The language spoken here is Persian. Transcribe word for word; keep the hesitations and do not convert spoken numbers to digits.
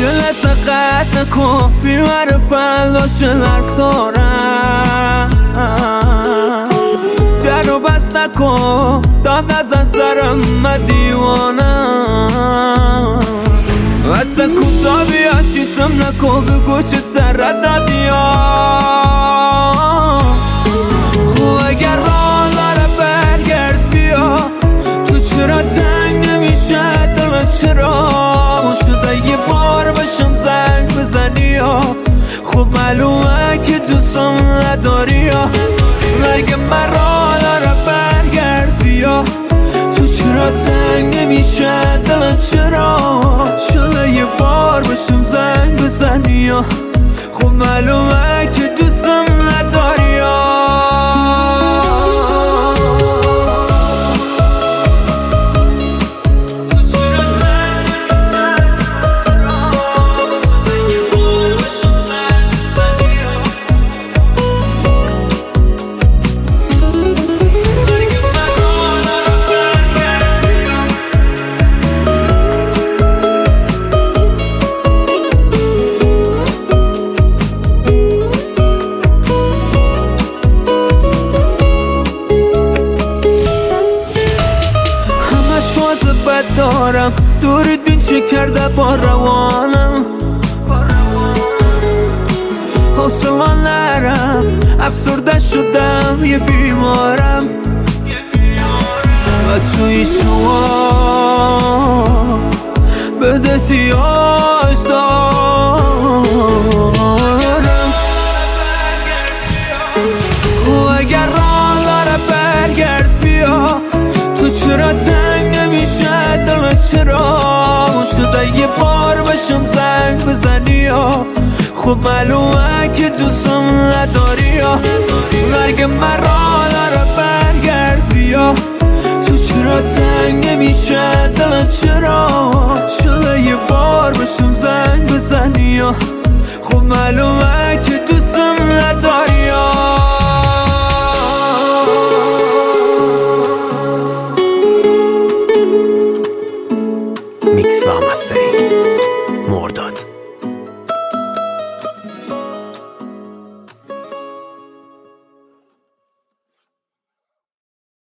یه لحظه قد نکن بیمار فلاش حرف دارم در رو بست نکن داد نزن سرم من دیوانم اصلا کوتا بیا شیطم نکن بگو چه ترددی ها خب اگر راه داره برگرد بیا تو چرا تنگ نمیشه دل چرا شده یه بار بشم زنگ بزنی ها خب معلومه که دوستم نداری ها مگه من راه داره برگرد بیا تو چرا تنگ نمیشه دل چرا شده یه بار بشم زنگ بزنی ها خب معلومه که دوستم نداری ها دارم دورت بین چه کرده با روانم حوصله نرم افسرده شدم یه بیمارم و توی شما بده تیاش دارم خب اگر راه داره برگرد بیا تو چرا تنگ نمیشه دل چرا شده یه بار بشم زنگ بزنی ها خب معلومه که دوستم نداری ها مگه من راه داره برگرد بیا تو چرا تنگ نمیشه دل چرا شده یه بار بشم زنگ بزنی ها خب معلومه که دوستم نداری ها Mix Lamasei.